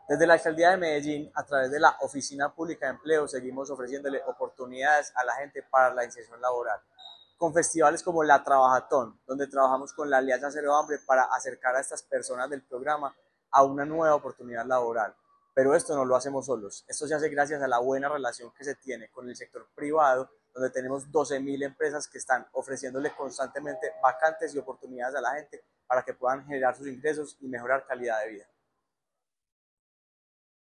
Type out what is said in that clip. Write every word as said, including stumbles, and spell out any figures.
Desde la Alcaldía de Medellín, a través de la Oficina Pública de Empleo, seguimos ofreciéndole oportunidades a la gente para la inserción laboral. Con festivales como la Trabajatón, donde trabajamos con la Alianza Cero Hambre para acercar a estas personas del programa a una nueva oportunidad laboral. Pero esto no lo hacemos solos. Esto se hace gracias a la buena relación que se tiene con el sector privado, donde tenemos doce mil empresas que están ofreciéndole constantemente vacantes y oportunidades a la gente para que puedan generar sus ingresos y mejorar calidad de vida.